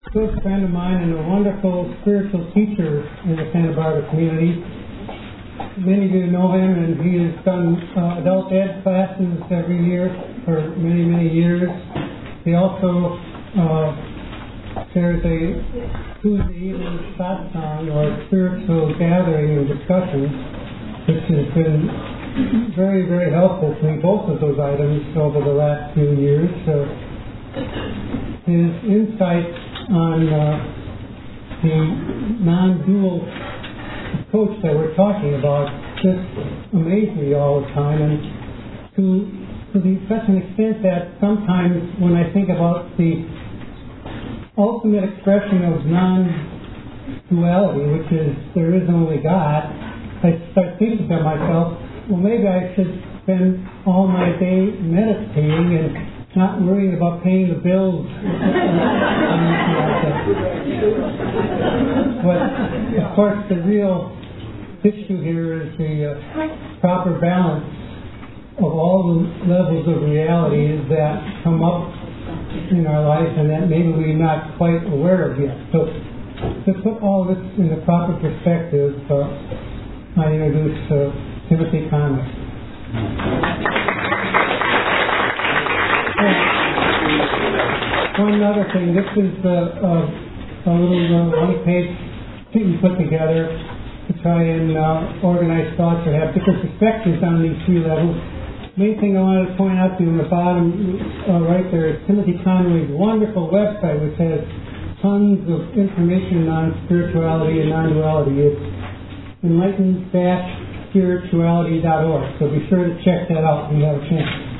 A good friend of mine and a wonderful spiritual teacher in the Santa Barbara community. Many of you know him, and he has done adult ed classes every year for many, many years. He also there's a Tuesday evening satsang or spiritual gathering and discussion, which has been very, very helpful to me, both of those items over the last few years. His insights on the non-dual approach that we're talking about just amaze me all the time, and to such an extent that sometimes when I think about the ultimate expression of non-duality, which is there is only God, I start thinking to myself, well, maybe I should spend all my day meditating and not worrying about paying the bills. But, of course, the real issue here is the proper balance of all the levels of realities that come up in our life and that maybe we're not quite aware of yet. So, to put all this in the proper perspective, I introduce Timothy Conway. One other thing, this is a little one-page thing put together to try and organize thoughts or have different perspectives on these three levels. Main thing I wanted to point out to you in the bottom right there is Timothy Conway's wonderful website, which has tons of information on spirituality and non-duality. It's enlightened-spirituality.org, so be sure to check that out when you have a chance.